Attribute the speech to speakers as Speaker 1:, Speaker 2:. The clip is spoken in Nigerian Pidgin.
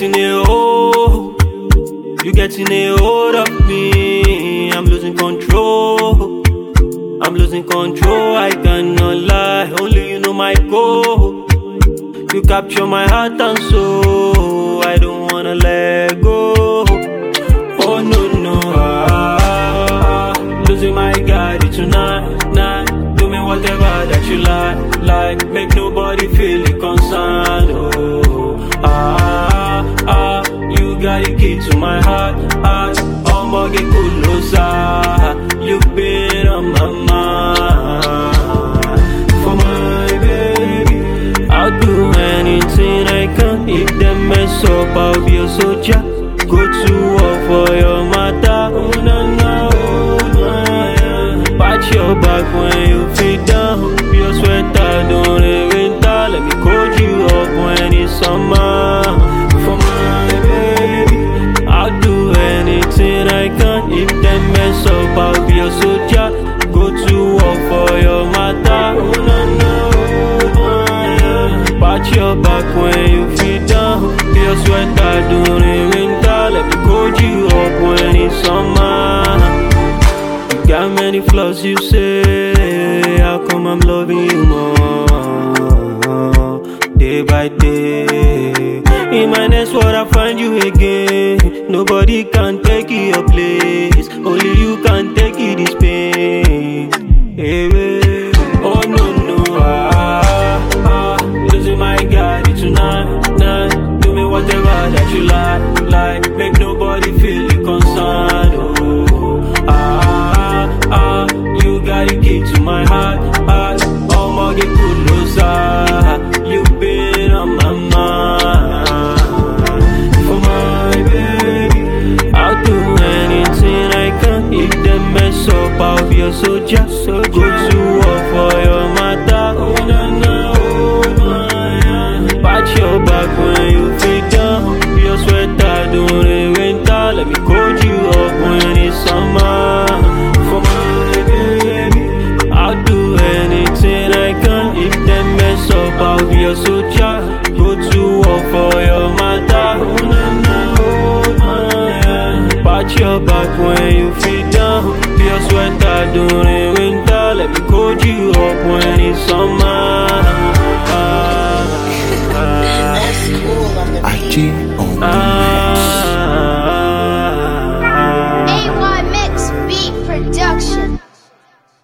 Speaker 1: getting a hold. You getting a hold of me. I'm losing control. I'm losing control, I cannot lie. Only you know my goal. You capture my heart and soul. I don't wanna let go. Oh no, no. Losing my guide tonight, night. Do me whatever that you like. Make nobody feel the concern. You got the key to my heart. I'ma get closer. You've been on my mind. For my baby, I'll do anything I can. If them mess up, I'll be a soldier. Go to war for your matter. Oh no, no, oh no. Pat your back when you feel down. Your sweater don't winter. Let me cold you up when it's summer. For my baby, I'll do anything I can. If them mess up, I'll be a soldier. Go to war for your matter. Oh no, no, oh no. Pat your back when you feel down. Your sweater don't winter. Let me cold you up when it's summer. You got many flaws, you say. How come I'm loving you more? Day by day. In my next world, I find you again. Nobody can take your place. Only you can take this pain. Hey, babe. Oh no, no. Losing my guide tonight, night. Do me whatever that you like. Make nobody feel the concern. You got the key to my heart. I'ma get closer. You've been on my mind. For my baby, I'll do anything I can. If them mess up, I'll be a soldier. Go to war for your matter. Oh no, no, oh no. Pat your back when you feel down. Your sweater don't winter. Let me cold you up when it's summer. For my baby, I'll do anything I can. If them mess up, I'll be a soldier. Go to war for your matter. Oh no, no, oh no. Pat your back when you feel down. Your sweater don't winter. Let me cold you up when it's summer.
Speaker 2: That's cool on the beat.